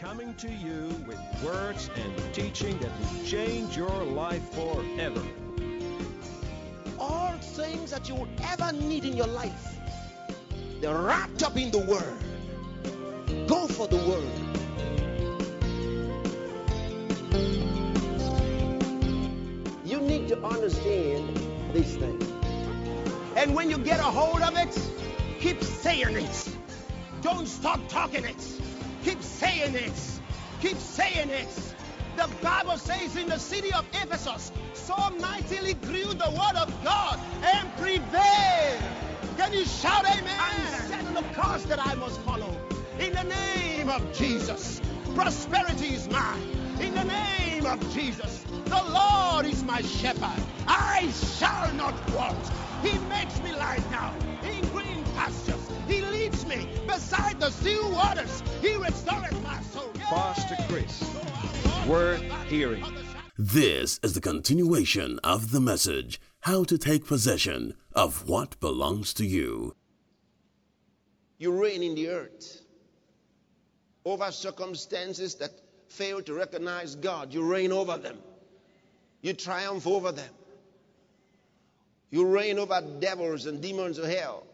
coming to you with words and teaching that will change your life forever. All things that you would ever need in your life, they're wrapped up in the Word. Go for the Word. You need to understand these things. And when you get a hold of it, keep saying it. Don't stop talking it. Keep saying it. Keep saying it. The Bible says in the city of Ephesus, so mightily grew the word of God and prevailed. Can you shout amen? I'm setting the course that I must follow. In the name of Jesus, prosperity is mine. In the name of Jesus, the Lord is my shepherd. I shall not want. He makes me lie down in green pastures. He leads me beside the still waters. He restores my soul. Pastor Chris, worth hearing. This is the continuation of the message, How to Take Possession of What Belongs to You. You reign in the earth over circumstances that fail to recognize God. You reign over them. You triumph over them. You reign over devils and demons of hell.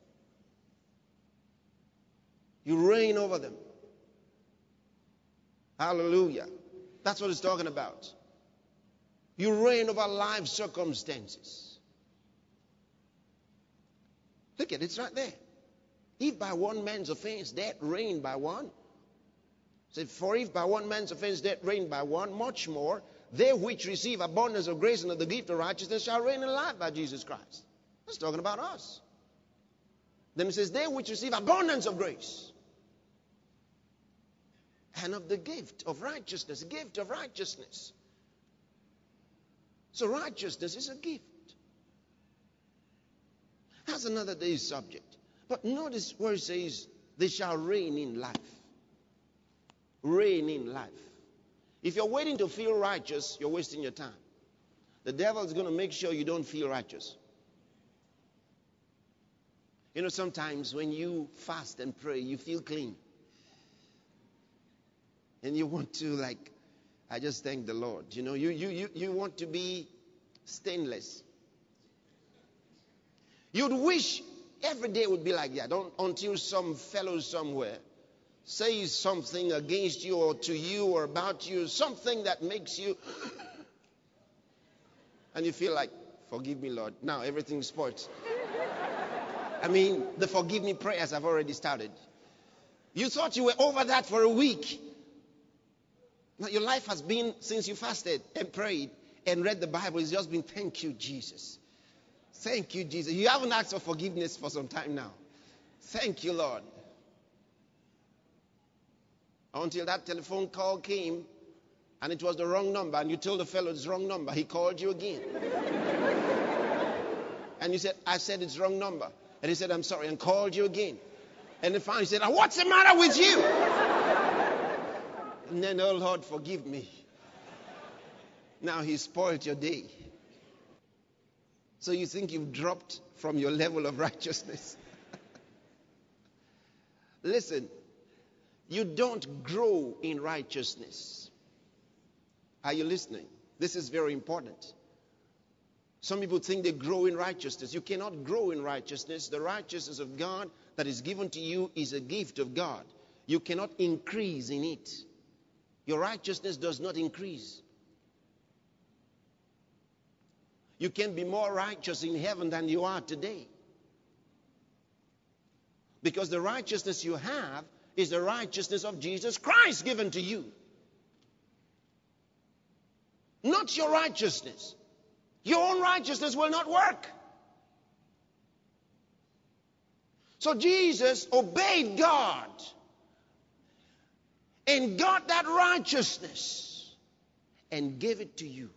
You reign over them. Hallelujah. That's what it's talking about. You reign over life circumstances. Look at it, it's right there. If by one man's offense death reigned by one. So for if by one man's offense death reigned by one, much more they which receive abundance of grace and of the gift of righteousness shall reign in life by Jesus Christ. That's talking about us. Then it says, they which receive abundance of grace and of the gift of righteousness. Gift of righteousness. So righteousness is a gift. That's another day's subject. But notice where it says, they shall reign in life. Reign in life. If you're waiting to feel righteous, you're wasting your time. The devil is going to make sure you don't feel righteous. You know, sometimes when you fast and pray, you feel clean. And you want to, I just thank the Lord. You know, you want to be stainless. You'd wish every day would be like that, until some fellow somewhere says something against you or to you or about you, something that makes you, and you feel like, forgive me, Lord. Now everything's spoiled. I mean, the forgive me prayers have already started. You thought you were over that for a week. Now your life has been, since you fasted and prayed and read the Bible, it's just been, thank you, Jesus. Thank you, Jesus. You haven't asked for forgiveness for some time now. Thank you, Lord. Until that telephone call came and it was the wrong number and you told the fellow it's wrong number. He called you again. And you said, I said it's wrong number. And he said, I'm sorry, and called you again. And then finally he said, what's the matter with you? And then, oh Lord, forgive me. Now he spoiled your day. So you think you've dropped from your level of righteousness. Listen, you don't grow in righteousness. Are you listening? This is very important. Some people think they grow in righteousness. You cannot grow in righteousness. The righteousness of God that is given to you is a gift of God. You cannot increase in it. Your righteousness does not increase. You can be more righteous in heaven than you are today. Because the righteousness you have is the righteousness of Jesus Christ given to you. Not your righteousness. Your own righteousness will not work. So Jesus obeyed God and got that righteousness and gave it to you.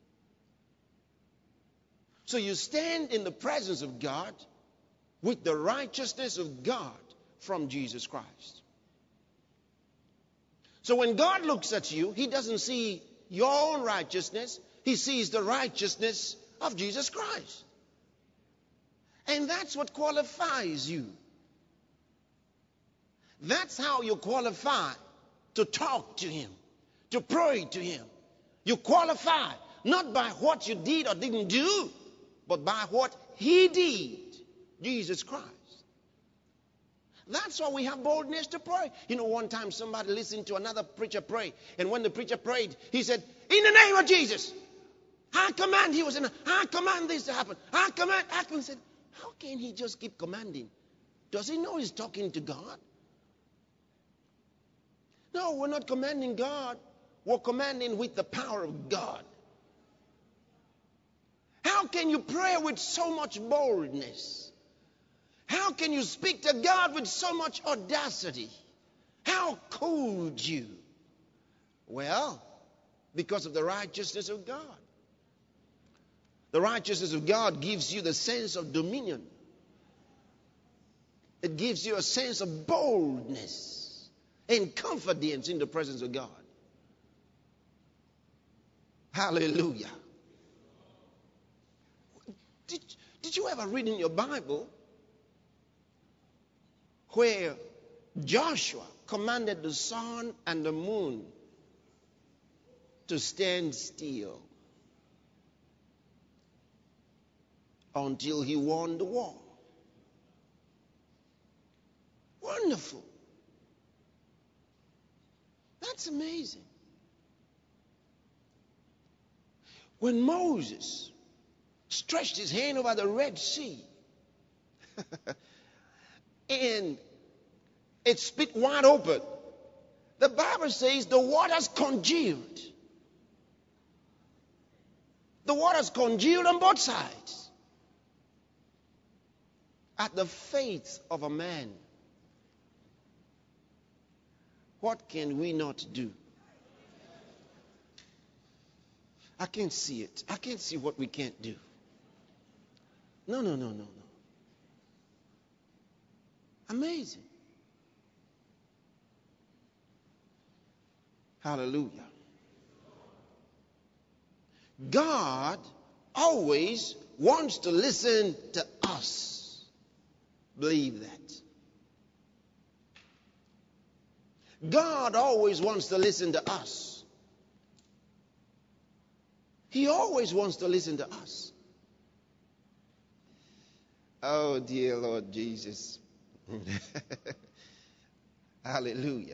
So you stand in the presence of God with the righteousness of God from Jesus Christ. So when God looks at you, he doesn't see your own righteousness. He sees the righteousness of Jesus Christ. And that's what qualifies you. That's how you qualify to talk to him, to pray to him. You qualify not by what you did or didn't do, but by what he did, Jesus Christ. That's why we have boldness to pray. You know, one time somebody listened to another preacher pray, and when the preacher prayed, he said, in the name of Jesus, I command, I command this to happen. I command. I said, how can he just keep commanding? Does he know he's talking to God? No, we're not commanding God. We're commanding with the power of God. How can you pray with so much boldness? How can you speak to God with so much audacity? How could you? Well, because of the righteousness of God. The righteousness of God gives you the sense of dominion. It gives you a sense of boldness and confidence in the presence of God. Hallelujah. Did you ever read in your Bible where Joshua commanded the sun and the moon to stand still until he won the war? Wonderful. That's amazing. When Moses stretched his hand over the Red Sea and it split wide open, the Bible says the waters congealed. The waters congealed on both sides at the faith of a man. What can we not do? I can't see it. I can't see what we can't do. No. Amazing. Hallelujah. God always wants to listen to us. Believe that. God always wants to listen to us. He always wants to listen to us. Oh, dear Lord Jesus. Hallelujah.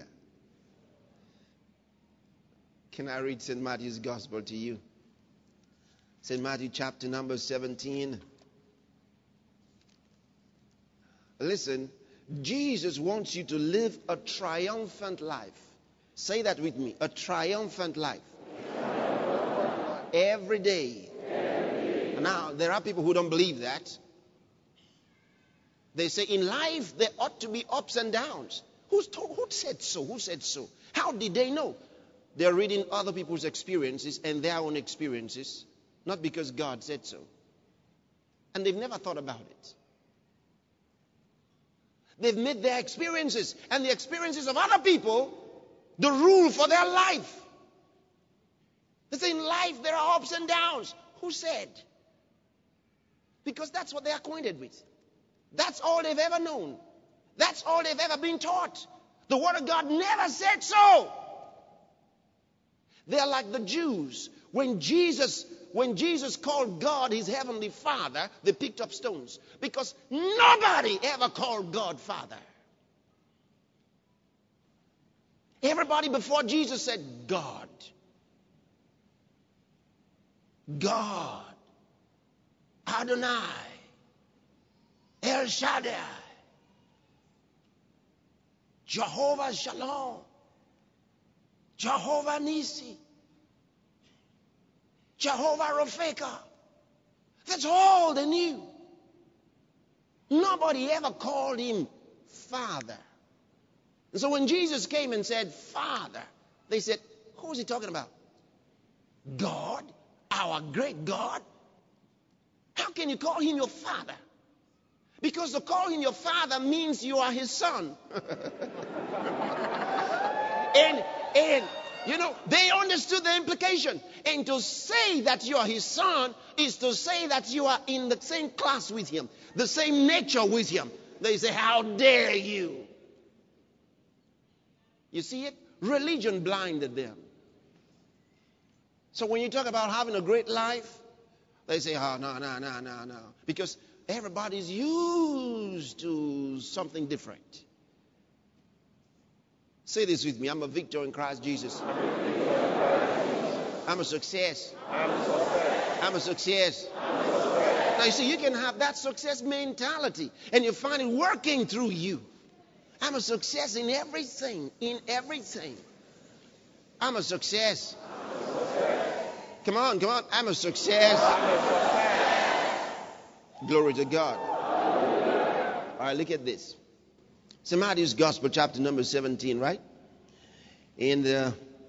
Can I read St. Matthew's Gospel to you? St. Matthew chapter number 17. Listen, Jesus wants you to live a triumphant life. Say that with me. A triumphant life. Every day. Now, there are people who don't believe that. They say in life there ought to be ups and downs. Who said so? Who said so? How did they know? They're reading other people's experiences and their own experiences, not because God said so. And they've never thought about it. They've made their experiences and the experiences of other people the rule for their life. They say in life there are ups and downs. Who said? Because that's what they're acquainted with. That's all they've ever known. That's all they've ever been taught. The Word of God never said so. They're like the Jews. When Jesus called God his heavenly Father, they picked up stones. Because nobody ever called God Father. Everybody before Jesus said God. God. Adonai. El Shaddai. Jehovah Shalom. Jehovah Nisi. Jehovah Rafeka. That's all they knew. Nobody ever called him Father. And so when Jesus came and said, Father, they said, who is he talking about? God? Our great God? How can you call him your Father? Because to call him your Father means you are his son. And you know, they understood the implication. And to say that you are his son is to say that you are in the same class with him, the same nature with him. They say, how dare you? You see it? Religion blinded them. So when you talk about having a great life, they say, oh, no. Because everybody's used to something different. Say this with me. I'm a victor in Christ Jesus. I'm a success. I'm a success. Now, you see, you can have that success mentality, and you find it working through you. I'm a success in everything. In everything. I'm a success. Come on. I'm a success. Glory to God. All right, look at this. It's Matthew's Gospel, chapter number 17, right? And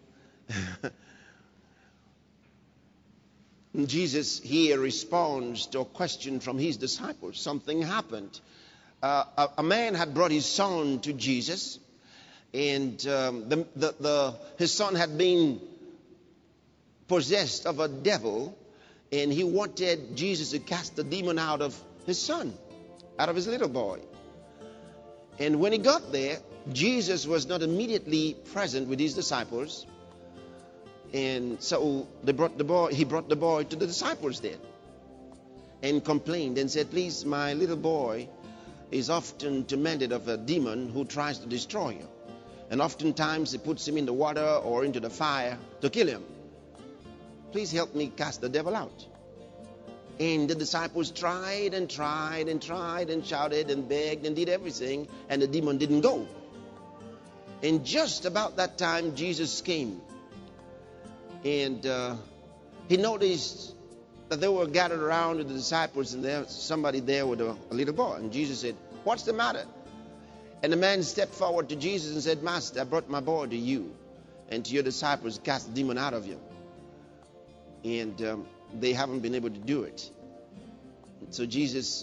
Jesus here responds to a question from his disciples. Something happened. A man had brought his son to Jesus, and his son had been possessed of a devil, and he wanted Jesus to cast the demon out of his son, out of his little boy. And when he got there, Jesus was not immediately present with his disciples. And so he brought the boy to the disciples there and complained and said, please, my little boy is often tormented of a demon who tries to destroy him. And oftentimes he puts him in the water or into the fire to kill him. Please help me cast the devil out. And the disciples tried and shouted and begged and did everything, and the demon didn't go. And just about that time, Jesus came. And he noticed that they were gathered around with the disciples, and there was somebody there with a little boy. And Jesus said, what's the matter? And the man stepped forward to Jesus and said, Master, I brought my boy to you and to your disciples to cast the demon out of him. And they haven't been able to do it. So Jesus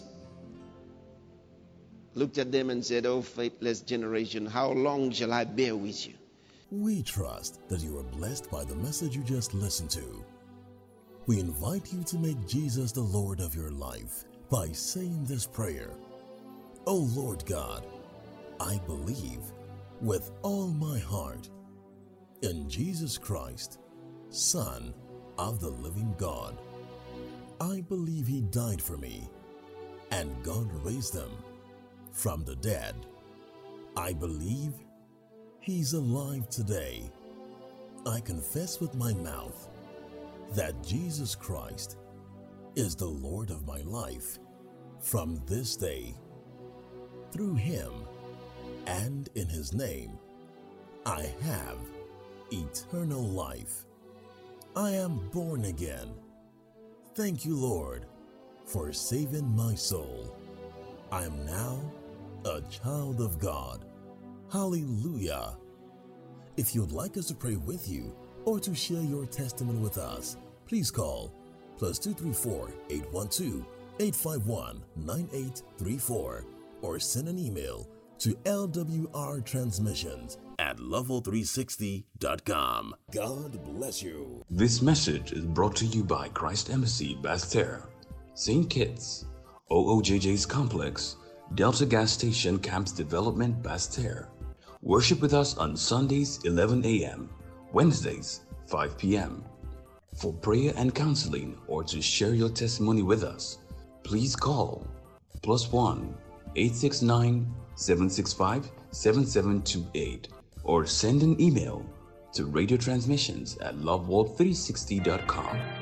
looked at them and said, oh, faithless generation, how long shall I bear with you? We trust that you are blessed by the message you just listened to. We invite you to make Jesus the Lord of your life by saying this prayer. Oh Lord God, I believe with all my heart in Jesus Christ, Son of the living God. I believe he died for me, and God raised him from the dead. I believe he's alive today. I confess with my mouth that Jesus Christ is the Lord of my life from this day. Through him and in his name, I have eternal life. I am born again. Thank you, Lord, for saving my soul. I am now a child of God. Hallelujah. If you'd like us to pray with you or to share your testimony with us, please call +234 812 851-9834 or send an email to lwrtransmissions@level360.com. God bless you. This message is brought to you by Christ Embassy, Basseterre, St. Kitts, OOJJ's Complex, Delta Gas Station, Camps Development, Basseterre. Worship with us on Sundays 11 a.m., Wednesdays 5 p.m. For prayer and counseling or to share your testimony with us, please call +1 869 765 7728 or send an email to radiotransmissions@loveworld360.com.